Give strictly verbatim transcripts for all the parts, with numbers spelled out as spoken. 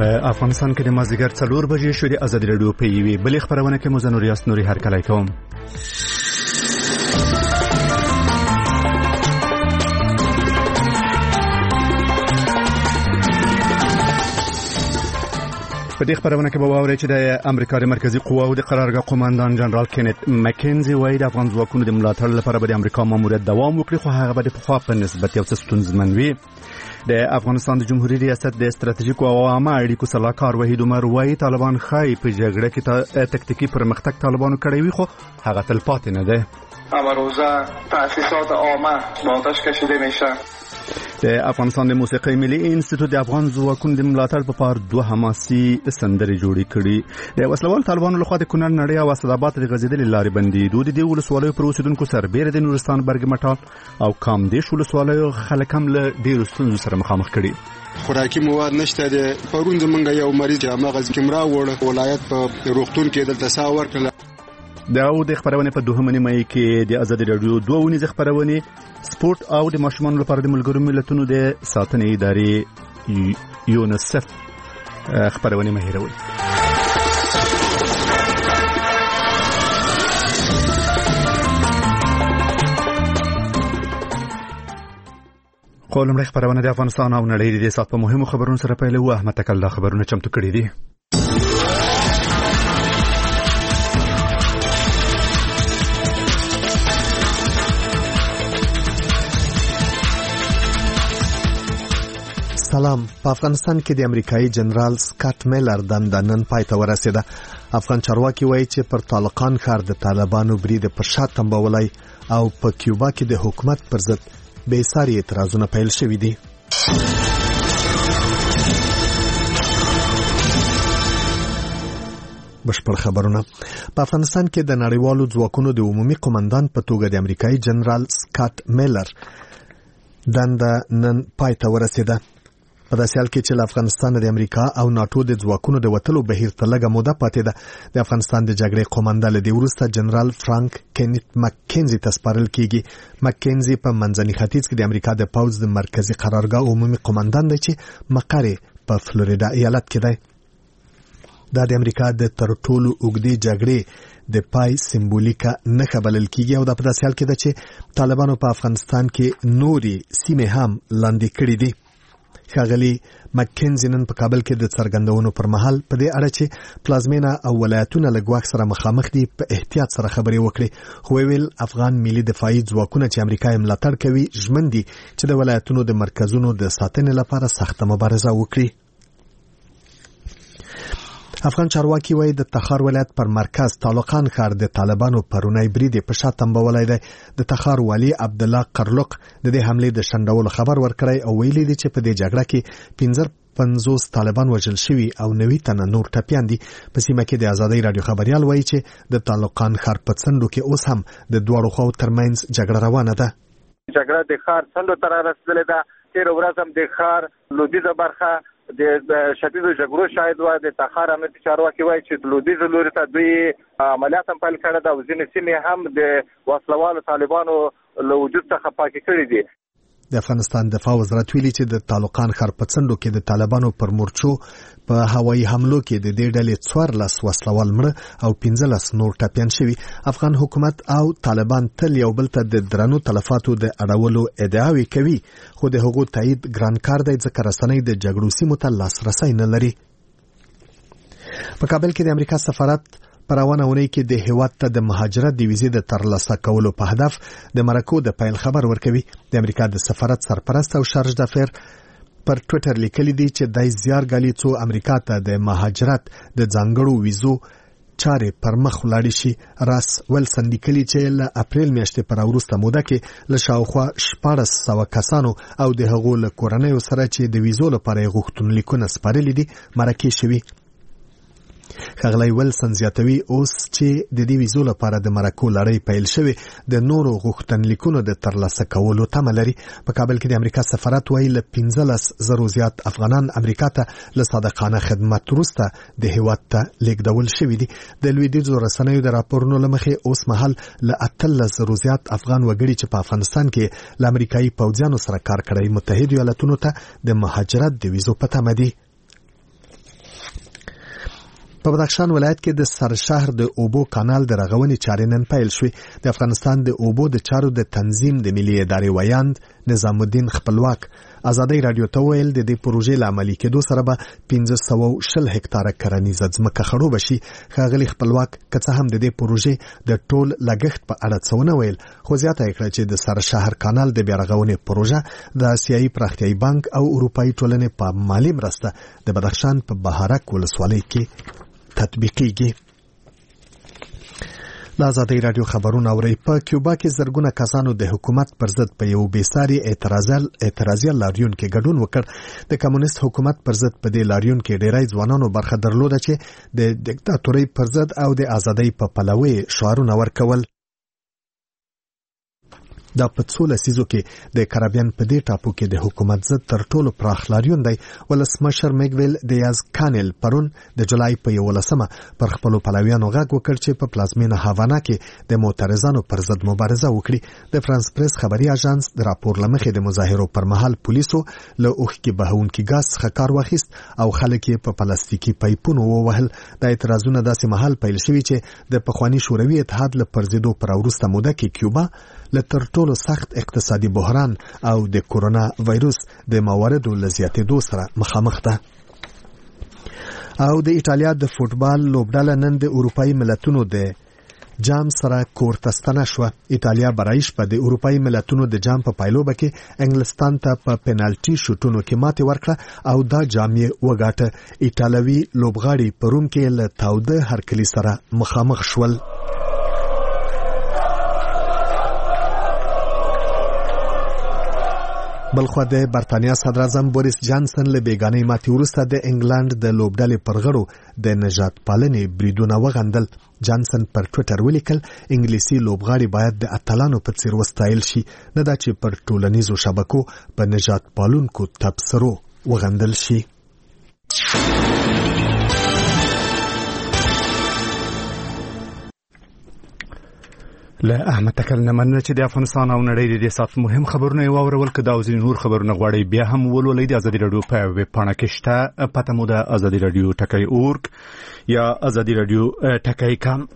په افغانستان کې د مازدیګر څلور بجې شوې د ازادي راډیو په یوې بلې خبرونه کې مو زه نوریاس نوري هرکلی کوم. په دې خبرونه کې به واورئ چې د امریکا د مرکزی قواو د قرارګاه قوماندان جنرال کینت مکنزي وایي د افغان ځواکونو د ملاتړ لپاره به د امریکا ماموریت دوام وکړي، خو هغه به د پخوا په نسبت یو څه ستونزمن وي. د افغانستان د جمهوریت ریاست د استراتیژیکو او عامه اړیکو سلاکار وحید عمر وایي طالبان ښایي په جګړه کې تکتیکي پرمختګ طالبانو کړی وي، خو هغه تل پاتې نه ده. اما روزه تأسیسات عامه به آتش کشیده میشه. د افغانستان د موسیقي ملي انسټیټیوټ د افغان ځواکونو د ملاتړ په پار دوه حماسي سندرې جوړې کړې. د وسلوال طالبانو لخوا د کونړ نړۍ او اسداباد د غزیدلې لارې بندېدو د دې ولسوالیو پر اوسېدونکو سربېره د نورستان برګ مټال او کامدېش ولسوالیو خلک هم له ډېرو ستونزو سره مخامخ کړي. خوراکي مواد نشته. د پرون زمونږ یو مریض چې مغز کې مرا وړ ولایت په روغتون کې دلته سا ورکړل. دا او د خبرونه په دوه نیمه کې د ازادي راډیو دوه ونیزه خبرونه سپورت او د ماشومان لپاره د ملګرو ملتونو د ساتنې ادارې یونیسف خبرونه مهیروي. قولم رخ خبرونه د افغانستان او نړۍ د سات په مهمو خبرونو سره پیل و. احمد تکل دا خبرونه چمتو کړی دي. سلام. په افغانستان کې د امریکایي جنرال سکاټ میلر دنده نن پای ته ورسېده. افغان چارواکي وایي چې پر طالقان ښار د طالبانو برید پر شا تنبولای او په کیوبا کې د حکومت پر ضد بې ساري اعتراضونه پیل شوي دي. بشپړ خبرونه. په افغانستان کې د نړیوالو ځواکونو د عمومي قوماندان په توګه د امریکایي جنرال سکاټ میلر دنده نن پای ته ورسېده. په داسې حال کې چې افغانستان د امریکا او ناتو د ځواکونو د وټلو بهیر ته لږه موده پاتې ده. د افغانستان د جګړې قوماندان له وروسته جنرال فرانک کینت مکنزي ته سپارل کیږي. مکنزي په منځني ختیځ کې د امریکا د پوځ د مرکزی قرارګاه عمومي قوماندان دی چې مقر په فلوریدا ایالت کې دی. دا د امریکا د تر ټولو اوږدې جګړې د پای سمبولیکه نښه بلل کیږي او د په داسې حال کې ده چې طالبانو په افغانستان کې نوري سیمې هم لاندې کړې دي. ښاغلي مکنزي نن په کابل کې د څرګندونو پر مهال په دې اړه چې پلازمینه او ولایتونه له ګواښ سره مخامخ دي په احتیاط سره خبرې وکړي، خو ویل افغان ملي دفاعي ځواکونه چې امریکا یې ملاتړ کوي ژمن دي چې د ولایتونو د مرکزونو د ساتنې لپاره سخته مبارزه وکړي. افغان چارواکي وایي د تخار ولایت پر مرکز طالقان ښار د طالبانو پرونی برید په شا تنبولای دی. د تخار والی عبدالله قرلق د دې حملې د شندولو خبر ورکړی او ویلي دی چې په دې جګړه کې پنځه پنځوس طالبان وژل شوي او نوي تنه نور ټپیان دي. په سیمه کې د ازادۍ راډیو خبريال وایي چې د طالقان ښار په څنډو کې اوس هم د دواړو خواو ترمنځ جګړه روانه ده. جګړه د ښار څنډو ته رسېدلې ده. تېره ورځ هم د ښار لویدیځه برخه د شدیدو جګړو شاهد و. د تخار امنیتي چارواکي وایي چې لویدیځ لوري ته دوی عملیات هم پیل کړي ده او ځینې سیمې هم د وسلوالو طالبانو له وجود څخه پاکې کړي دي. د افغانستان دفاع وزارت ویلي چې د طالقان ښار په څنډو کې د طالبانو پر مورچو په هوایي حملو کې د دې ډلې څوارلس وسلوال مړه او پنځلس نور ټپیان شوي. افغان حکومت او طالبان تل یو بل ته د درنو تلفاتو د اړولو ادعاوې کوي، خو د هغو تایید ګران کار دی ځکه رسنۍ د جګړو سیمو ته لاسرسی نه لري. په کابل کې د امریکا سفارت پر روانه اونۍ کې د هیواد ته د مهاجرت د ویزې د ترلاسه کولو په هدف د مرکو د پیل خبر ورکوي. د امریکا د سفارت سرپرست او شارج دافیر پر ټویټر لیکلي دي چې دای زیار غالي څو امریکا ته د مهاجرت د ځانګړو ویزو چارې پر مخ ولاړ شي. راس ولسن لیکلي چې له اپریل میاشتې پر وروسته موده کې له شاوخوا شپاړس سوه کسانو او د هغو له کورنیو سره چې د ویزو لپاره غوښتنلیکونه سپارلي دي مرکې شوي. ښاغلی ولسن زیاتوي اوس چې د دې ویزو لپاره د مرکو لړۍ پیل شوې د نورو غوښتنلیکونو د ترلاسه کولو تمه لري. په کابل کې د امریکا سفارت وایي له پنځلس زرو زیات افغانان امریکا ته له صادقانه خدمت وروسته د هیواد ته لیږدول شوي دي. د لویدیځو رسنیو د راپورونو له مخې اوس مهال له اتلس زرو زیات افغان وګړي چې په افغانستان کې له امریکایي پوځیانو سره کار کړی متحده ایالاتونو ته د مهاجرت د ویزو په تمه دي. په بدخشان ولایت کې د سرشهر د اوبو کانال د رغونې چارې نن پیل شوې. د افغانستان د اوبو د چارو د تنظیم د ملي ادارې ویاند نظام الدین خپلواک ازادي رادیو ته ویل د دې پروژې له عملي کېدو سره به پنځه سوه او شل هکتاره کرنیزه ځمکه خړوبه شي. ښاغلي خپلواک که څه هم د دې پروژې د ټول لګښت په اړه څه ونه ویل، خو زیاته یې کړه چې د سرشهر کانال د بیا رغونې پروژه د آسیایي پراختیایي بانک او اروپایي ټولنې په مالي مرسته د بدخشان په بهارک ولسوالۍ کې تطبیقیږي. د ازادي رادیو خبرونه اوري. په کیوبا کې زرګونه کسانو د حکومت پر ضد په یو بېساري اعتراضي لاریون کې ګډون وکړ. د کمونیست حکومت پر ضد په دې لاریون کې ډیری ځوانانو برخه درلوده چې د دیکتاتورۍ پر ضد او د ازادۍ په پلوي شعارونه ورکول. دا په څو لسیزو کې د کریبیان په دې ټاپو کې د حکومت ضد تر ټولو پراخ لاریون دی. ولسمشر میګویل دیاز کانل پرون د جولای په یولسمه پر خپلو پلویانو غږ وکړ چې په پلازمینه هاوانا کې د معترضانو پر ضد مبارزه وکړي. د فرانس پریس خبري اژانس د راپور لمخې د مظاهرو پر مهال پولیسو له اوښکې بهونکي ګاز څخه کار واخیست او خلک یې په پلاستیکي پایپونو ووهل. د اعتراضونو داسې مهال پیل شوي چې د پخواني شوروي اتحاد له پرځېدو پر وروسته موده کې کیوبا له تر ټولو سخت اقتصادي بحران او د کورونا وایروس د مواردو له زیاتېدو سره مخامخ ده. او د ایټالیا د فوټبال لوبډله نن د اروپایي ملتونو د جام سره کورته ستنه شوه. ایټالیا برای شپه د اروپایي ملتونو د جام په پایلوبه کې انګلستان ته په پنالټي شوټونو کې ماتې ورکړه او دا جام یې وګاټه. ایټالوي لوبغاړي په روم کې له تاوده هرکلي سره مخامخ شول. بلخوا د برتانیا صدر اعظم بوریس جانسن له بیګانۍ ماتې وروسته د انګلند د لوبډلې پر غړو د نجات پالنې بریدونه وغندل. جانسن پر ټویټر ولیکل انګلیسي لوبغاړي باید د اتلانو په څیر وستایل شي، نه دا چې پر ټولنیزو شبکو په نجات پالونکو تبصرو وغندل شي. له احمد تکل نه مننه چې د افغانستان او نړۍ د سات مهم خبرونه یې واورول. که دا او ځینې نور خبرونه غواړئ بیا هم ولولئ. د ازادي راډیو په ویب پاڼه کې شته. پته مو د ازادي راډیو ټکی اورګ یا ازادي راډیو ټکی کام.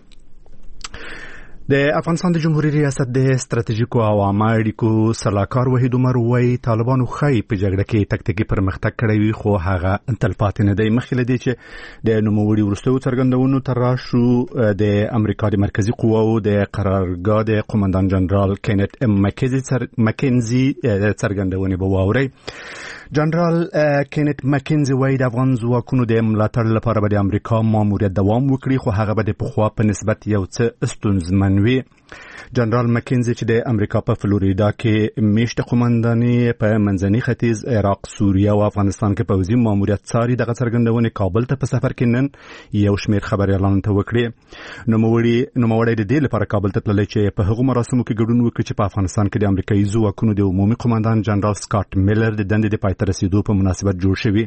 د افغانستان د جمهوریت ریاست د ستراتیژیکو او عامه اړیکو سلاکار وحید عمر وایي طالبانو ښایي په جګړه کې تکتیکي پرمختګ کړی وي، خو هغه تلپاتې نه دی. مخکې له دې چې د نوموړي وروستیو څرګندونو ته راشو، د امریکا د مرکزي قواو د قرارګاه د قومندان جنرال کینت مکینزي څرګندونې به واورئ. جنرال کینت مکینزي وایي د افغان ځواکونو د ملاتړ لپاره به د امریکا ماموریت دوام وکړي، خو هغه به د پخوا په نسبت یو څه ستونزمن وي. جنرال مکینزي چې د امریکا په فلوریدا کې میشته قومنداني په منځني ختیځ، عراق، سوریه او افغانستان کې پوځي ماموریت څاري دغه څرګندونې کابل ته په سفر کې نن یو شمېر خبریالانو ته وکړي. نوموړي نوموړی د دې لپاره کابل ته تللی چې په هغو مراسمو کې ګډون وکړي چې په افغانستان کې د امریکایي ځواکونو د عمومي قومندان جنرال سکاټ میلر د دندې د پای ته رسېدو په مناسبت جوړ شوي.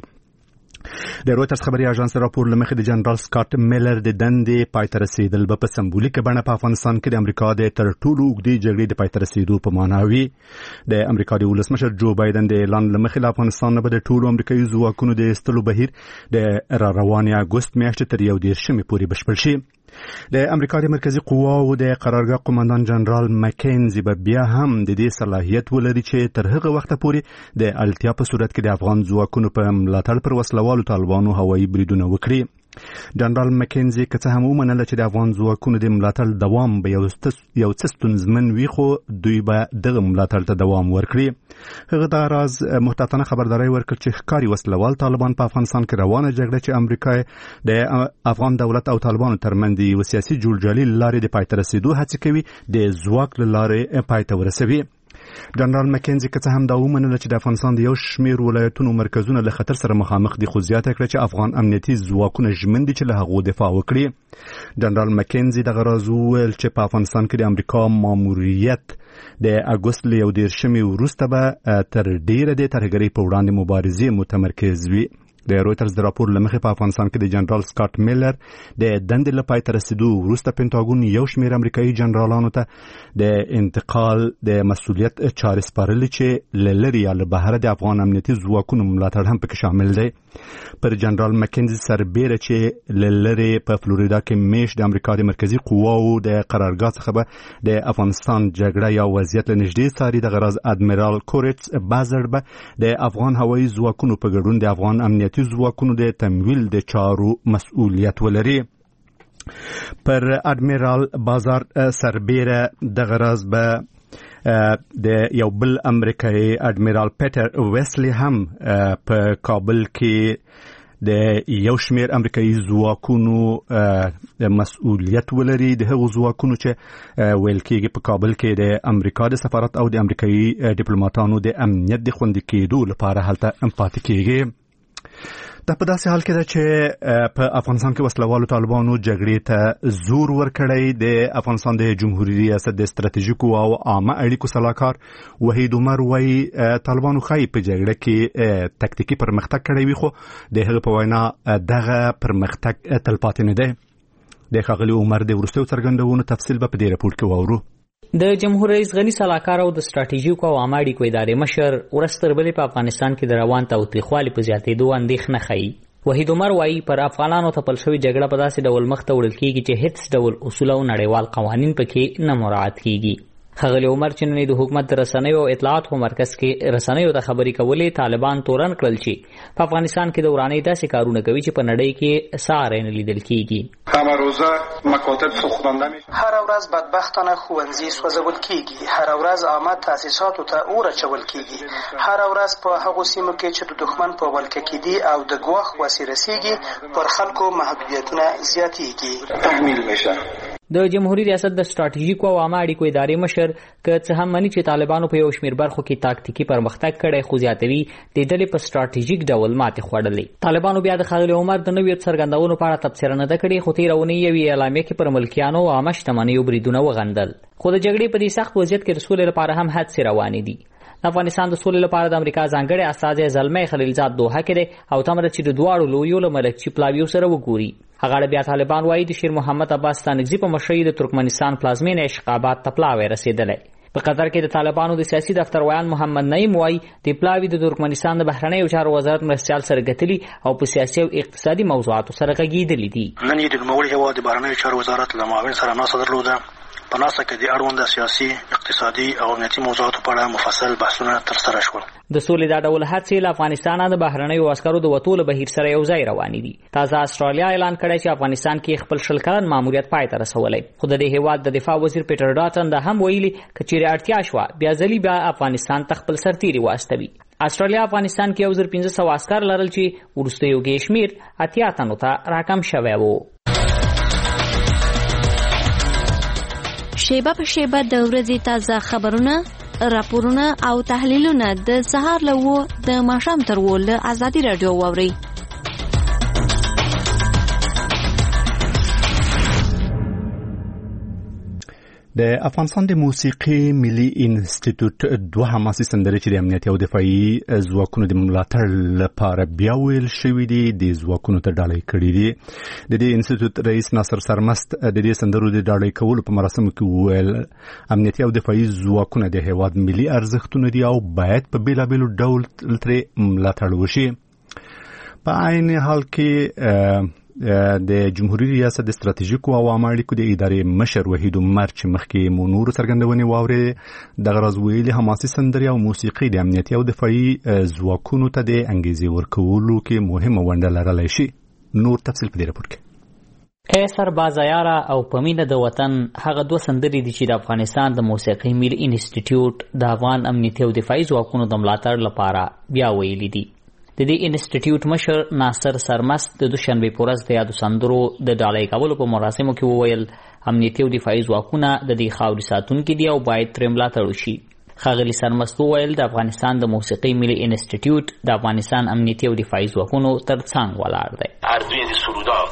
د رویټرز خبري اژانس راپور لمخې د جنرال سکاټ میلر د دندې پای ته رسېدل به په سمبولیکه بڼه په افغانستان کې د امریکا د تر ټولو اوږدې جګړې د پای ته رسېدو په معنا وي. د امریکا د ولسمشر جو بایدن د اعلان لمخې له افغانستان نه به د ټولو امریکایي ځواکونو د ایستلو بهیر د را روانې اګوست میاشتې تر یو دېرشمې پورې بشپړ شي. د امریکا د مرکزي قواو د قرارګاه قومندان جنرال مکینزي به بیا هم د دې صلاحیت ولري چې تر هغه وخته پورې د اړتیا په صورت کې د افغان ځواکونو په ملاتړ پر وسلوالو طالبانو هوایي بریدونه وکړي. جنرال مکینزي که څه هم ومنله چې د افغان ځواکونو د ملاتړ دوام به یو څه ستونزمن وي، خو دوی به دغه ملاتړ ته دوام ورکړي. هغه دا راز محتاطانه خبرداری ورکړ چې ښکاري وسلوال طالبان په افغانستان کې روانه جګړه چې امریکا د افغان دولت او طالبانو ترمنځ د یو سیاسي جوړجالي له لارې د پای ته رسېدو هڅې کوي، د ځواک له لارې پای ته ورسوي. جنرال مکینزي که څه هم دا ومنله چې د افغانستان د یو شمېر ولایتونو مرکزونه له خطر سره مخامخ دي، خو زیاته کړه چې افغان امنیتي ځواکونه ژمن دي چې له هغو دفاع وکړي. جنرال مکینزي دغه راز وویل چې په افغانستان کې د امریکا ماموریت د اګوست له یو دېرشمې وروسته به تر ډیره د ترهګرۍ په وړاندې مبارزې متمرکز وي. د رويټرز د راپور لمخې په افغانستان کې د جنرال سکاټ میلر د دندې لپاره تر رسیدو وروسته پینټاګون یو شمېر امریکایي جنرالانو ته د انتقال د مسؤلیت چارې سپارلې چې له لرې یا له بهره د افغان امنیتي ځواکونو ملاتړ هم پکې شامل دی. پر جنرال مکنزي سربیره چې له لرې په فلوریدا کې میش د امریکا د مرکزي قواو د قرارګاه څخه به د افغانستان جګړه یا وضعیت له نږدې څاري. د غرض ادمیرال کورټس بازر به د افغان هوایي ځواکونو په ګډون د افغان امنیتي ځواکونو د تمویل د چارو مسؤلیت ولري. پر ادمیرال بازار سربیره د غرض به د یو بل امریکایي ادمیرال پیټر ویسلی هم په کابل کې د یو شمیر امریکایي ځواکونو مسؤلیت ولري. د هغو ځواکونو چې ویل کېږي په کابل کې د امریکا د سفارت او د امریکایي ډیپلوماټانو د امنیت د خوندي کېدو لپاره هلته پاتې کېږي. دا په داسې حال کې ده چې په افغانستان کې وسلوالو طالبانو جګړې ته زور ورکړی. د افغانستان د جمهوریت ریاست د ستراتیژیکو او عامه اړیکو سلاکار وحید عمر وایي طالبانو ښایي په جګړه کې تکتیکي پرمختګ کړی وي، خو د هغه په وینا دغه پرمختګ تلپاتې نه دی. د ښاغلي عمر د وروستیو څرګندونو تفصیل به په دې راپور کې واورو. د جمهور رئیس غنی سلاکار او د ستراتیژیکو او عامه اړیکو ادارې مشر ورستر بلې په افغانستان کې د روان تاوتریخوالي په زیاتېدو اندېښنه ښیي. وحید عمر وایي پر افغانانو ته پل شوې جګړه په داسې ډول مخ ته وړل کېږي چې هیڅ ډول اصول او نړیوال قوانین پکې نه مراعات کېږي. ښاغلي عمر چې نن د حکومت د رسنیو او اطلاعاتو مرکز کې رسنیو ته خبرې کولې طالبان تورن کړل چې په افغانستان کې د ورانۍ داسې کارونه کوي چې په نړۍ کې ساری نه لیدل کېږي. همه روزه مکاتب سوختانده میشه. هر ورځ بدبختانه ښوونځي سوځول کېږي، هر ورځ عامه تاسیساتو ته اور اچول کېږي، هر ورځ په هغو سیمو کې چې د دښمن په ولکه کې دي او د ګواښ وسې رسېږي پر خلکو محدودیتونه زیاتېږي. تحمیل میشه. د جمهوریت ریاست د ستراتیژیکو او عامه اړیکو ادارې مشر که څه هم مني چې طالبانو په یو شمېر برخو کې تاکتیکي پرمختګ کړی، خو زیاتوي د ډلې په ستراتیژیک ډول ماتې خوړلې. طالبانو بیا د ښاغلي عمر د نویو څرګندونو په اړه تبصره نه ده کړې، خو تېره اونۍ یوې اعلامیې کې پر ملکیانو او عامه شتمنیو بریدونه وغندل. خو د جګړې په دې سخت وضعیت کې د سولې لپاره هم هڅې روانې دي. د افغانستان د سولې لپاره د امریکا ځانګړی استازی زلمي خلیلزاد دوحه کې دی او تمره چې د دواړو لویو له ملکچي پلاویو سره وګوري. هغه بیا طالبان وایي د شیر محمد عباس ستانکزي په مشرۍ د ترکمنستان پلازمینه اشقاباد ته پلاوی رسېدلی. په قطر کې د طالبانو د سیاسي دفتر ویان محمد نعیم وایي د پلاوی د ترکمنستان د بهرنیو چارو وزارت مرستیال سره ګتلي او په سیاسي او اقتصادي موضوعاتو سره غږېدلي دي. نن یې د نوموړي هېواد د بهرنیو چارو وزارت له معاون سره ناسته درلوده. په ناسته کې د اړونده سیاسي، اقتصادي او امنیتي موضوعاتو په اړه مفصل بحثونه ترسره شول. د سولې دا ډول هڅې له افغانستانه د بهرنیو عسکرو د وتو له بهیر سره یو ځای روانې دي. تازه استرالیا اعلان کړی چې افغانستان کې خپل شل کلن ماموریت پای ته رسولی. خو د دې هېواد د دفاع وزیر پیټر ډاټن دا هم ویلي که چیرې اړتیا شوه بیا ځلي بیا افغانستان ته خپل سرتیري واستوي. استرالیا افغانستان کې یو زر پنځه سوه عسکر لرل چې وروسته یو کې شمېر اتیا تنو ته راکم شوی و. شیبه په شیبه د ورځې تازه خبرونه، راپورونه او تحلیلونه د سهار له اوه د ماښام تر اوه له ازادي راډیو واورئ. د افغانستان د موسیقي ملي انسټیټیوټ دوه حماسي سندرې چې د امنیتي او دفاعي ځواکونو د ملاتړ لپاره بیا ویل شوي دي د ځواکونو ته ډالۍ کړي دي. د دې انسټیټیوټ رئیس ناصر سرمست د دې سندرو د ډالۍ کولو په مراسمو کې وویل امنیتي او دفاعي ځواکونه د هېواد ملي ارزښتونه دي او باید په بېلابېلو ډول ترې ملاتړ وشي. په عین حال کې د جمهوریت ریاست د ستراتیژیکو او عامه اړیکو د ادارې مشر وحید عمر چې مخکې مو نور څرګندونې واورې دغه راز ویلي حماسي سندرې او موسیقي د امنیتي او دفاعي ځواکونو ته د انګیزې ورکولو کې مهمه ونډه لرلی شي. نور تفصیل په دې راپور کې. ای سربازه یاره او په مینه د وطن هغه دوه سندرې دي چې د افغانستان د موسیقي ملي انسټیټیوټ د افغان امنیتي او دفاعي ځواکونو د ملاتړ لپاره بیا ویلي دي. د دې انسټیټیوټ مشر ناصر سرمست د دوشنبې په ورځ د یادو سندرو د ډالۍ کولو په مراسمو کې وویل امنیتي او دفاعي ځواکونه د دې خاورې ساتونکي دي او باید ترې ملاتړ وشي. ښاغلي سرمست وویل د افغانستان د موسیقي ملي انسټیټیوټ د افغانستان امنیتي او دفاعي ځواکونو تر څنګ ولاړ دی. اردوی د سروداب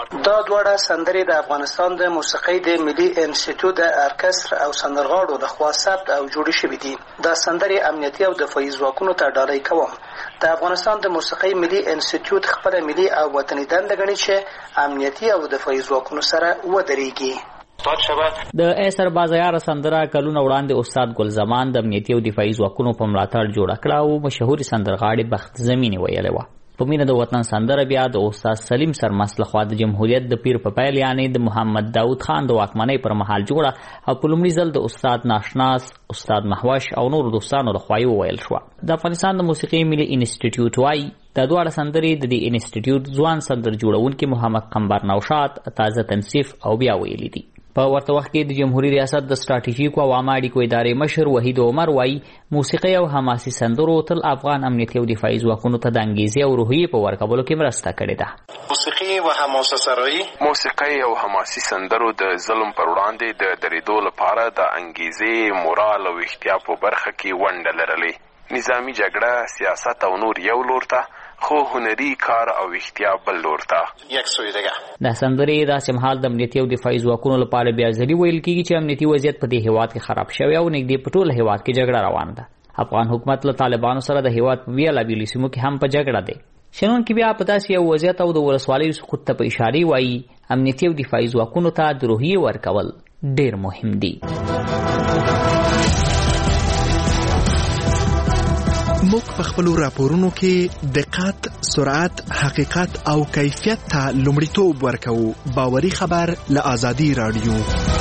دا دواړه سندرې د افغانستان د موسیقۍ د ملي انسټیټیوټ د ارکستر او سندرغاړو د خوا ثبت او جوړې شوې دي. دا سندرې امنیتي او دفاعي ځواکونو ته ډالۍ کوم. د افغانستان د موسیقۍ ملي انسټیټیوټ خپل ملي او وطني دنده ګڼي چې امنیتي او دفاعي ځواکونو سره ودرېږي. د ایسر بازار سندره کلونه وړاندې استاد ګل زمان د امنیتي او دفاعي ځواکونو په ملاتړ جوړه کړه او مشهور سندرغاړي بخت زمینی ویلې و. په مینه د وطن سندره بیا د استاد سلیم سرمست لخوا د جمهوریت د پیر په پیل یعنی د محمد داود خان د واکمنۍ پر مهال جوړه او په لومړي ځل د استاد ناشناس استاد محوش او نور دوستانو لخوا ویل شو. د افغانستان د موسیقي ملي انسټیټیوټ وايي د دواړه سندرې د دې انسټیټیوټ ځوان سندر جوړونکي محمد قمبر نوشاد تازه تنصیف او بیا ویلي دي. په ورته وخت کې د جمهوریت ریاست د ستراتیژیکو او عامه اړیکو ادارې مشر وحید عمر وايي موسیقي او حماسي سندرو تل افغان امنیتي او دفاعي ځواکونو ته د انګیزې او روحیې په ورکولو کې مرسته کړې ده. موسیقي او حماسه سرایی موسیقي او حماسي سندرو د ظلم پر وړاندې د درېدو لپاره د انګیزې، مورال او احتیا په برخه کې ونډه لرلې. نظامی جګړه، سیاست او نور یو لور ته، خو هنري کار او احتیا بل لور ته. یک سوی دیگه دا سندرې داسې مهال د امنیتي او دفاعي ځواکونو لپاره بیا ځلې ویل کېږي چې امنیتي وضعیت په دې هیواد کې خراب شوی او نږدې په ټول هیواد کې جګړه روانه ده. افغان حکومت له طالبانو سره د هیواد په بیلابیلو سیمو کې هم په جګړه دی. شنونکي بیا په داسې یو وضعیت او د ولسوالیو سقوط ته په اشارې وایي امنیتي او دفاعي ځواکونو ته د روحیې ورکول ډېر مهم دي. موږ په خپلو راپورونو کې دقت، سرعت، حقیقت او کیفیت ته لومړیتوب ورکوو. باوري خبر له آزادي رادیو.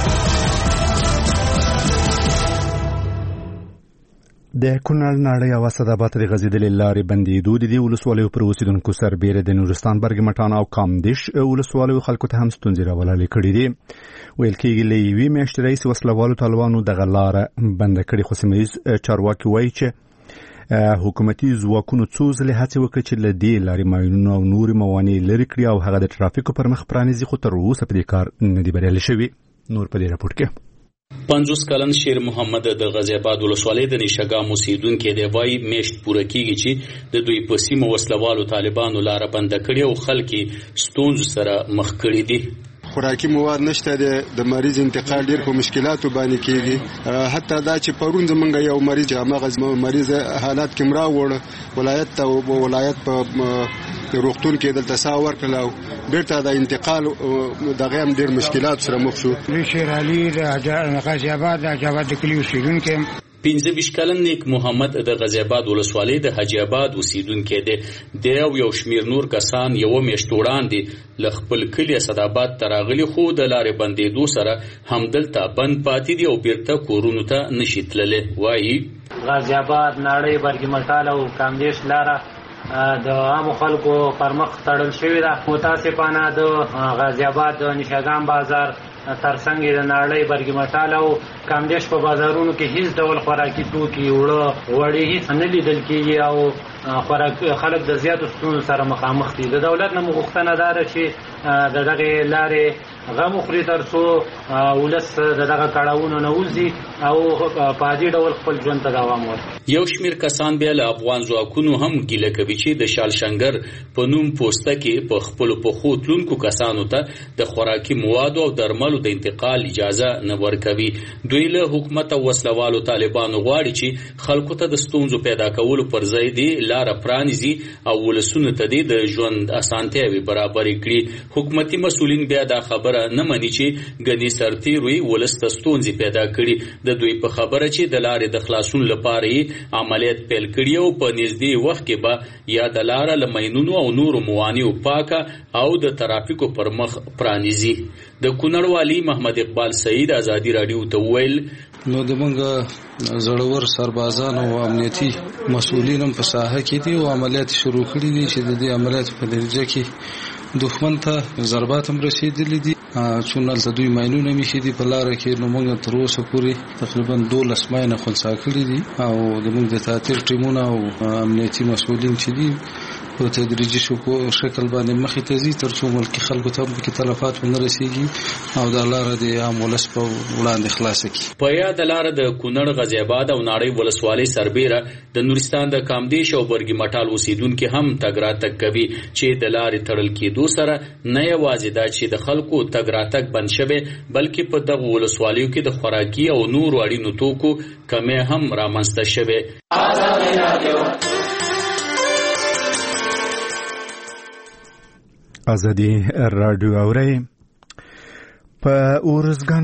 د کونړ نړۍ او اسداباد د غزیدلې لارې بندېدو د دې ولسوالیو پر اوسیدونکو سربیره د نورستان برګمټان او کامدیش ولسوالیو خلکو ته هم ستونزې راولاړې کړې دي. ویل کېږي له یوې میاشتې راهیسې وسلوالو طالبانو دغه لاره بنده کړې، خو سیمه ییز چارواکي وایي چې حکومتي ځواکونو څو ځلې هڅې وکړې چې له دې لارې ماینونه او نورې موانع لرې کړي او هغه د ټرافیکو پر مخ پرانیزي، خو تر اوسه په دې کار نه دي بریالي شوي. نور په دې راپورټ کې پنځوس کلن شیر محمد د غازی آباد ولسوالۍ د نشګام اوسیدونکی دی. وایي میاشت پوره کېږي چې د دوی په سیمه وسلوالو طالبانو لاره بنده کړې او خلک ستونزو سره مخ کړي دي. خوراکي مواد نشته، د مریض انتقال ډیر په مشکلاتو باندې کېږي. حتی دا چې پرون زمونږ یو مریض هغه مریض حالات کې مرا وړ ولایت ته ولایت په روغتون کې دلته سا ورکړل او بیرته د انتقال دغه هم ډیر مشکلات سره مخ شو. شیر علي د غازی آباد د جواد کلی اوسیدونکو پنځه ویشت کلن نیک محمد د غازی آباد ولسوالۍ د حاجی آباد اوسیدونکی دی. د یو شمیر نور کسان یو میاشت وړاندې له خپل کلي اسداباد ته راغلي، خو د لارې بندېدو سره همدلته بند پاتې دي او بیرته کورونو ته نشي تللی. وایي غازی آباد، ناړۍ، برګمټال او کامدیش لاره د عامو خلکو پر مخ تړل شوې ده. متاسفانه د غازی آباد د نشګام بازار ترڅنګ د ناړۍ، برګمټال او کامدیش په بازارونو کې هیڅ ډول خوراکي توکي، وړه وړې هیڅ نه لیدل کېږي او خوراک خلک د زیاتو ستونزو سره مخامخ دي. د دولت نه غوښتنه ده چې د دغه لارې غم وخوري تر څو ولس د دغه کړاوونو نه وځي او په دې ډول خپل ژوند ته دوام ورکړي. یو شمیر کسان بیا له افغان ځواکونو هم ګیله کوي چې د شالشنګر په نوم پوسته کې په خپلو پښو تلونکو کسانو ته د خوراکي موادو او درملو د انتقال اجازه نه ورکوي. دوی له حکومت او وسلوالو طالبانو غواړي چې خلکو ته د ستونزو پیدا کولو پر ځای دی لاره پرانیزي او ولسونو ته د ژوند اسانتیاوې برابرې کړي. حکومتي مسؤلین بیا دا خبره نه مني چې ګنې سرتیروي ولس ته ستونزې پیدا کړي. د دوی په خبره چې د لارې د خلاصون لپاره یې عملیات پیل کړي او په نږدې وخت کې به یا د لاره له ماینونو او نورو موانعو پاکه او د ترافیکو پر مخ پرانیزي. د کونړ والي محمد اقبال سعید آزادي رادیو ته وویل نو د موږ زړور سربازان او امنیتي مسؤلین هم په ساحه کې دي او عملیات شروع کړي دي چې د دې عملیات په نتیجه کې دښمن ته ضربات هم رسیدلي دي. څونه د دوی ماینونه میشي دي په لار کې، نو موږ تر اوسه پورې تقریبا دولس ماینه خلصا کړي دي او د موږ د تعطیل ټیمونه او امنیتي مسؤلین چې دي په تدریجي شکل باندې مخې ته ځي تر څو ملکي خلکو ته پکې تلفات ونه رسیږي او د لاره د عام ولس په وړاندې خلاص کړي. په یاد لاره د کونړ غازی آباد او ناړۍ ولسوالۍ سربیره د نورستان د کامدیش او برګي مټال اوسیدونکو هم تګ راتګ کوي چې د لارې تړل کېدو سره نه یوازې دا چې د خلکو تګ راتګ بند شوی بلکې په دغه ولسوالیو کې د خوراکي او نورو اړینو توکو کمی هم رامنځته شوی. ازادي رادیو اوري په اورزګان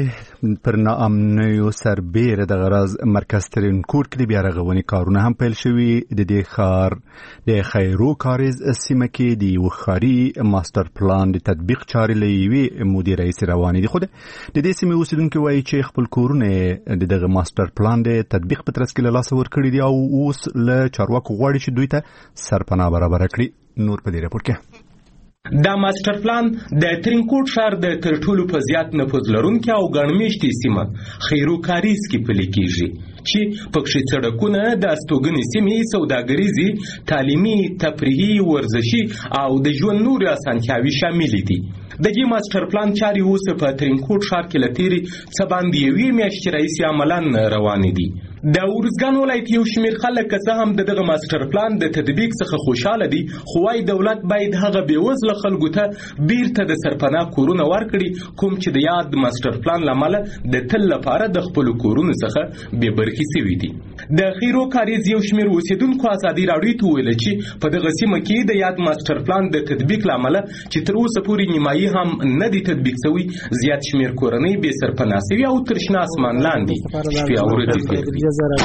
کې پر ناامنیو سربیره د غراز مرکز ترین کوټ کې بیا رغونې کارونه هم پیل شوي. د دې ښار د خیرو کاریز سیمه کې د یو ښاري ماستر پلان د تطبیق چارې له یوې مودې راهیسې روانې دي. خو د دې سیمې اوسیدونکي وایي چې خپل کورونه د دغه ماستر پلان د تطبیق په ترڅ کې له لاسه ورکړي دي او اوس له چارواکو غواړي چې دوی ته سرپناه برابره کړي. نور په دې راپور کې دا ماستر پلان د ترینکوټ ښار د تر ټولو په زیات نفوذ لرونکي او ګڼمېشتې سیمه خیرو کاریز کې پلي کېږي چې پکښې سړکونه د استوګنې سیمې سوداګریزې تعلیمي تفریحي ورزشي او د ژوند نورې اسانتیاوې شاملې دي. د دې ماستر پلان چارې اوس په ترینکوټ ښار کې له تېرې څه باندې یوې میاشتې راهیسې عملاً روانې دي. د ارزګان ولایت یو شمېر خلک که څه هم د دغه ماستر پلان د تطبیق څخه خوشحاله دي خو وايي دولت باید هغه بېوزله خلکو ته بیرته د سرپناه کورونه ورکړي کوم چې د یاد ماستر پلان له امله د تل لپاره د خپلو کورونو څخه بې برخې سوي دي. د خیرو کاریز یو شمېر اوسېدونکو ازادي راډیو ته وویل چې په دغه سیمه کې د یاد ماستر پلان د تطبیق له امله چې تر اوسه پورې نیمایي هم نه دي تطبیق سوي زیات شمېر کورنۍ بې سرپناه سوي او تر شنه اسمان لاندې شپې او ورځې تېروي.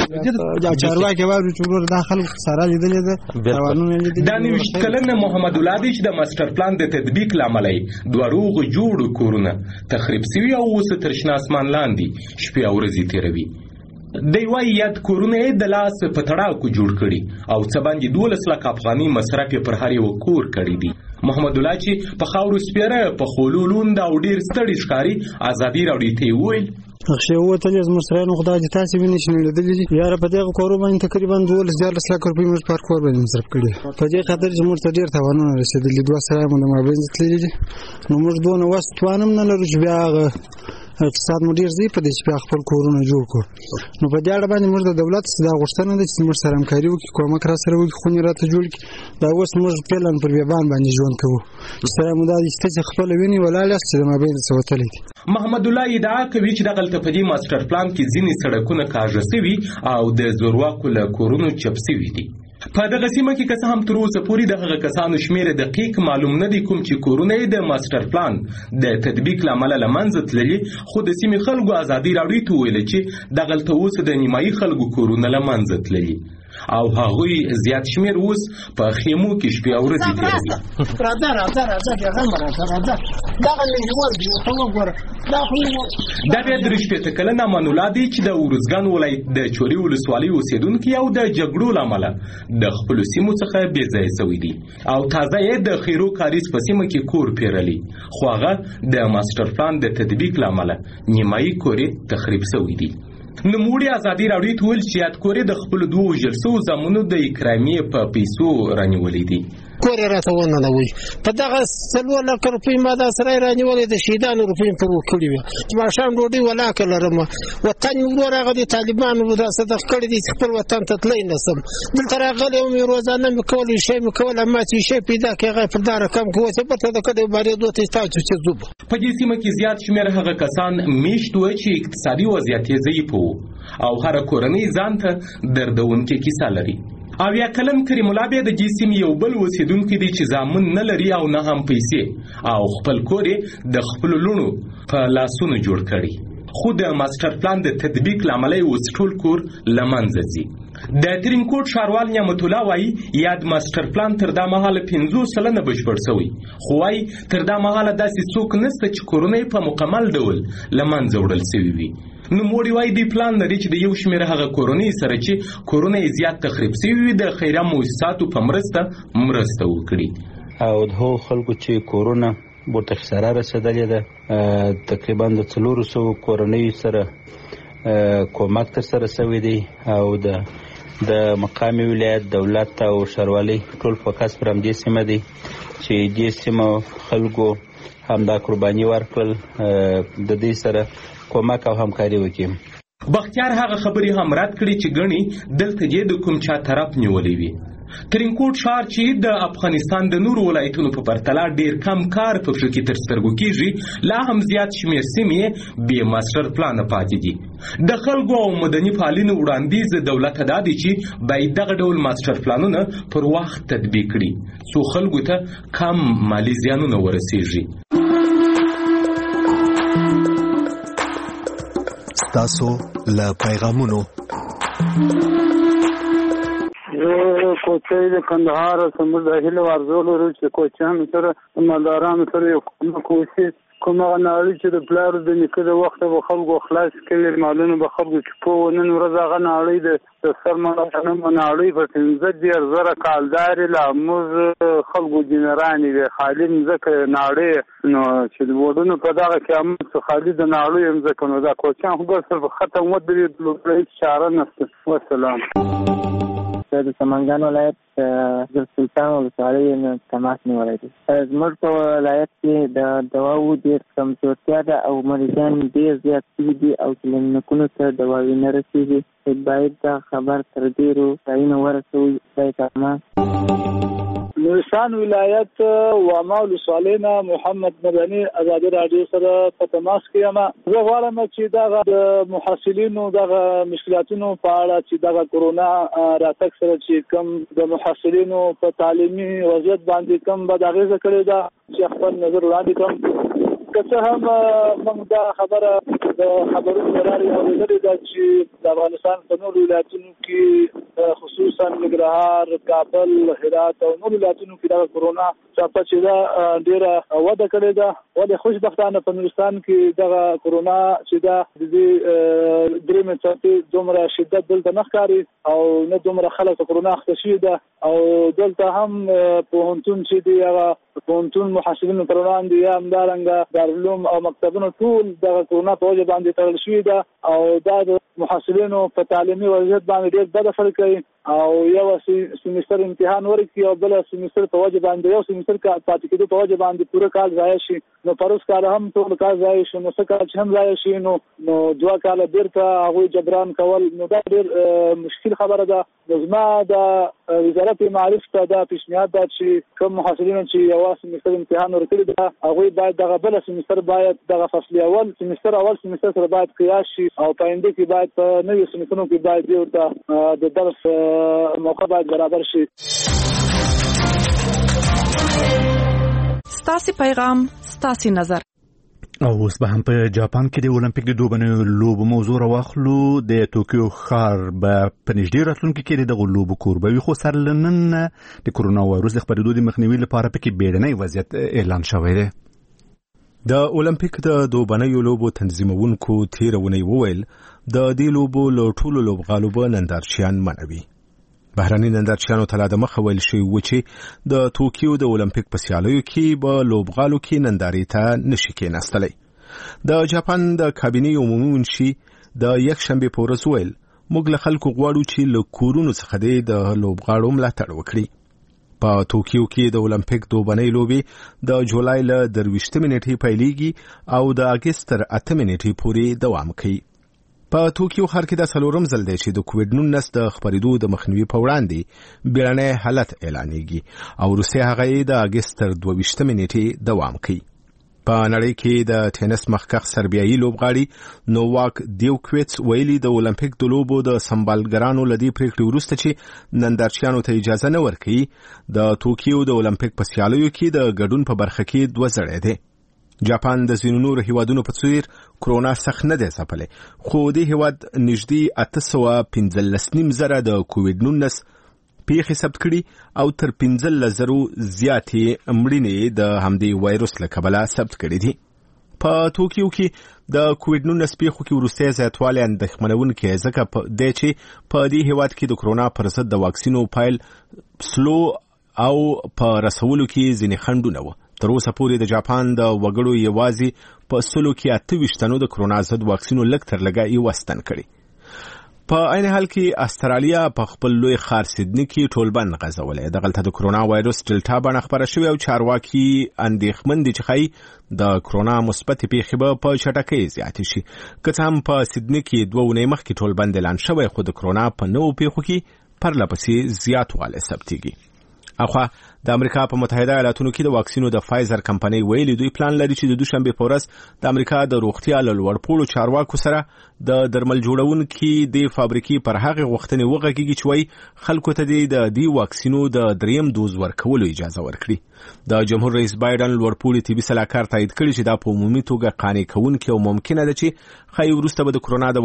دا چارواکي وایي چې ورور دا خلک سره لیدلې ده روانونه لیدلې. دا نوښت کلنه محمد الله دی چې د ماستر پلان د تطبیق له امله یې دوه روغ جوړ کورونه تخریب سوي او اوس تر شنه اسمان لاندې شپې او ورځې تېروي. دی وايي یاد کورونه یې د لاس په تړاکو جوړ کړي او څه باندې دولس لک افغاني مصرف یې پر هر یو کور کړی دی. محمد الله چې په خاورو سپیره په خولو لوند او ډېر ستړي ښکاري ازادي راډیو ته یې وویل اخشي ووتل زموږ سره نو خدای دې تاسې ویني چې لیدلې دي یاره په دغه کورو باندې تقریبا دولس دیارلس لک روپۍ موږ پر کور باندې مصرف کړي. په دې خاطر چې موږ ته ډېر تاوانونه رسېدلي دوه سره مو د مابین تللي دي نو موږ دونه وس توان هم نه لرو چې بیا هغه اقتصاد مو ډېر ځي په دې چې بیا خپل کورونه جوړ کړو. نو په دې اړه باندې موږ د دولت دا غوښتنه ده چې موږ سره همکاري وکړي کومک را سره وکړي خونې راته جوړ کړي. دا اوس موږ فعلاً پر بیابان باندې ژوند کوو چې سره مو دا دې چې خپله وینې ولاړ یاست چې د مابین څه وتلی دي. محمد الله ادعا کوي چې دغلته په دې ماستر پلان کې ځینې سړکونه کاږه سوي او د زورواکو له کورونو چپ سوي دي. په دغه سیمه کې که څه هم تر اوسه پورې د هغه کسانو شمېر دقیق معلوم نه دی کوم چې کورونه یې د ماستر پلان د تطبیق له امله له منځه تللي خو د سیمې خلکو ازادي راډیو ته وویله چې دغلته اوس د نیمایي خلکو کورونه له منځه تللي او هغوی زیات شمېر اوس په خیمو کې شپې او ورځې تېروي. راځه راځه راځه بېغمه راځه راځه دغه مې نیول دي ورته وګوره دا خو دا بیا درې شپېته کلن امان الله دی چې د ارزګان ولایت د چوري ولسوالۍ اوسېدونکي او د جګړو له امله د خپلو سیمو څخه بې ځایه سوي دي او تازه یې د خیرو کاریز په سیمه کې کور پیرلی خو هغه د ماستر پلان د تطبیق له امله نیمایي کور یې تخریب سوي دي. نوموړي ازادي راډیو ته ویل چې یاد کور یې د خپلو دوو وژل سوو زامنو د اکرامیې په پیسو رانیولی دي. کور یې راته وننوي په دغه څلور لکه روپۍ ما دا سره یې رانیولې د شهیدانو روپۍ مې پر وکړي وې چې ماښام ډوډۍ ولاکه لرم وطن مې ورور هغه د طالبانو را صدق کړی دی چې خپل وطن ته تللی نه سم دلته راغلی وم روزانه مې کول یې مې کول اما چې یې شی پیدا کړې هغه یې پر دا رقم کې وسې بېرته د کډې بارېدو ته یې ستاسو چې ځو په دې سیمه کې زیات شمېر هغه کسان میشت وو چې اقتصادي وضعیت یې ضعیف و او هره کورنۍ ځان ته دردونکې کیسه لري. اویا کلن کریم الله بیا د دې سیمې یو بل اوسېدونکی دی چې زامن نه لري او نه هم پیسې او خپل کور یې د خپلو لوڼو په لاسونو جوړ کړي خو د ماستر پلان د تطبیق له امله یې اوس ټول کور له منځه ځي. د ترینکوټ ښاروال نعمت الله وایي یاد ماستر پلان تر دا مهاله پنځوس سلنه بشپړ سوی خو وایي تر دا مهاله داسې څوک نشته چې کورونه یې په مکمل ډول له منځه وړل سوي وي. نوموړي وایي دوی پلان لري چې د یو شمېر هغه کورنۍ سره چې کورونه یې زیات تخریب سوي وي د خیریه مؤسساتو په مرسته مرسته وکړي او د هغو خلکو چې کورونه ورته خساره رسېدلې ده تقریبا د څلورو سوو کورنیو سره کومک ترسره سوی دی او د د مقام ولایت دولت او ښاروالۍ ټول فوکس پر همدې سیمه دی چې دې سیمه خلکو همدا قرباني ورکړل د دې سره کومک او همکاري وکړي. بختیار هغه خبرې هم رد کړي چې ګڼي دلته یې د کوم چا طرف نیولې وي. ترینکوټ ښار چې د افغانستان د نورو ولایتونو په پرتله ډیر کم کار په کې تر سترګو کیږي، لا هم زیات شمېر سیمې بې ماسټر پلان پاتې دي. د خلکو او مدني فعالینو وړاندیز دولت ته دا دی چې باید دغه ډول ماسټر پلانونه پر وخت تطبیق کړي څو خلکو ته کم مالي زیانونه ورسیږي. تاسو له پیغامونو زه کوچۍ د کندهار سمور د هیله ورزو لرو چې کوچیانو سره مالدارانو سره یو کومک وشي. کومه نړۍ چې د پلار د نیکه د وخت به خلکو خلاص کړي مالونه به خلکو چې په نن ورځ هغه نړۍ د سرمنه نړۍ په پنځه ډیر زره کالداري له موږ خلکو جنراني وي خالي مځکه نړۍ نو چې د وډونو په دغه قیامت څخه خالي د نړۍ مځکه نو دا کوچیان خو به صرف ختم ودرې لوبلې چاره نشته. والسلام. د سمنګان ولایت د سلطان ولسوالۍ نه تماس نیولی دی. زموږ په ولایت کې د دواو ډېر کمزورتیا ده او مریضان ډېر زیات شوي دي او کلینیکونو ته دواوې نه رسېږي. باید دا خبر تر ډېرو ځایونو ورسوي. خدای پامان. نورستان ولایت واما ولسوالۍ نه محمد مدني ازادي راډیو سره په تماس کې یم. زه غواړم چې دغه د محصلینو دغه مشکلاتونو په اړه چې دغه کورونا راتګ سره چې کوم د محصلینو په تعلیمي وضعیت باندې کوم بد اغېزه کړې ده چې خپل نظر وړاندې کړم. که څه هم موږ دا خبره د خبرونو له لارې اورېدلې ده چې د افغانستان په نورو ولایتونو کې خصوصا ننګرهار، کابل، هرات او نورو ولایتونو کې دغه کورونا څاپه چې ده ډېره وده کړې ده. ولې خوشبختانه په نورستان کې دغه کورونا چې ده د دې درېیمې څپې دومره شدت دلته نه ښکاري او نه دومره خلک په کورونا اخته شوي ده او دلته هم پوهنتون چې دی هغه پوهنتون محصلینو پر وړاندې یا همدارنګه دارالعلوم او مکتبونه ټول دغه کورونا په وجه باندې تړل شوي ده او دا د محصلینو په تعلیمي وضعیت باندې ډېر بد اثر کوي او یو سیمستر امتحان ورکړي او بل سیمستر په وجه باندې یو سیمستر پاتې کېدو په وجه باندې پوره کال ضایع شي. نو پروس کال هم ټول کال ضایع شي نو څه کال چې هم ضایع شي نو نو دوه کاله بیرته هغوی جبران کول نو دا ډېر مشکل خبره ده. زما د وزارت معارف ته دا پیشنهاد ده چې کوم محصلین چې یو سیمستر امتحان ورکړي ده هغوی باید دغه بل سیمستر باید دغه فصل اول سیمستر اول سیمستر سره باید قیاس شي او په آینده کې باید په نوي سیمسترونو کې باید یو ته د درس موقع باید برابر شي. ستاسو پیغام ستاسو نظر. او اوس به هم په جاپان کې د اولمپیک د دوبنیو لوبو موضوع راواخلو. د توکیو ښار به په نږدې راتلونکي کې دغه لوبو کوربه وي خو سره له نن د کرونا وایرس د خپرېدو د مخنیوي لپاره پکې بیړنی وضعیت اعلان شوی دی. د اولمپیک د دوبنیو لوبو تنظیمونکو تېره اونۍ وویل د دې لوبو له ټولو لوبغالو به نندارچیان منع وي. بهرني نندارچیانو ته لا د مخه ویل شوي و چې د توکیو د اولمپیک په سیالیو کې به لوبغالو کې نندارې ته نشي کېناستلی. د جاپان د کابینې عمومي منشي د یکشنبې په ورځ ویل موږ له خلکو غواړو چې له کورونو څخه دې د لوبغاړو ملاتړ وکړي. په توکیو کې د اولمپیک دوبنۍ لوبې د جولای له درویشتمې نیټې پیلېږي او د اګست تر اتمې نیټې پورې دوام کوي. په توکیو ښار کې دا څلورم ځل دی چې د کووډ نولس د خپرېدو د مخنیوي په وړاندې بیړنی حالت اعلانېږي او وروسته هغه یې د اګست تر دوه ویشتمې نیټې دوام کوي. په نړۍ کې د ټینس مخکښ سربیایي لوبغاړي نوواک دیوکویټس ویلي د اولمپیک د لوبو د سمبالګرانو له دې پرېکړې وروسته چې نندارچیانو ته اجازه نه ورکوي د توکیو د اولمپیک په سیالیو کې د ګډون په برخه کې دوه زړی دی. جاپان د ځینو نورو هیوادونو په څیر کرونا سخت نه دی ځپلی خو دې هیواد نږدې اته سوه پنځلس نیم زره د کووډ نولس پیښې ثبت کړي او تر پنځلس زرو زیاتې مړینې د همدې وایرس له کبله ثبت کړي دي. په توکیو کې د کووډ نولس پیښو کې وروستی زیاتوالی اندېښمنونکی ځکه دی چې په دې هیواد کې د کرونا پر ضد د واکسینو پیل سلو او په رسولو کې ځینې خنډونه وه. تر اوسه پورې د جاپان د وګړو یوازې په سلو کې اته ویشت تنو د کرونا ضد واکسینو لږ تر لږه یوه ستن کړي. په عین حال کې استرالیا په خپل لوی ښار سیدني کې ټولبند غځولی. دغلته د کرونا وایرس ډلټا بڼه خپره شوې او چارواکي اندېښمن دي چې ښایي د کرونا مثبتې پیښې به په چټکۍ زیاتې شي. که څه هم په سیدني کې دوه اونۍ مخکې ټولبند اعلان شوی، خو د کرونا په نوو پیښو کې پرله پسې زیاتوالی ثبتېږي. اخوا د امریکا په متحده ایالاتونو کې د واکسینو د فایزر کمپنۍ ویلي دوی پلان لري چې د دوشنبه په ورځ د امریکا د روغتیا له لوړپوړو چارواکو سره د درمل جوړونکي د فابریکې پر هغه غوښتنې وغږیږي چې وایي خلکو ته د دې واکسینو د دریم دوز ورکولو اجازه ورکړي. د جمهور رئیس بایدن لوړپوړي طبي سلاکار تایید کړي چې دا په عمومي توګه قانع کوونکی او ممکنه ده چې ښایي وروسته به د کرونا د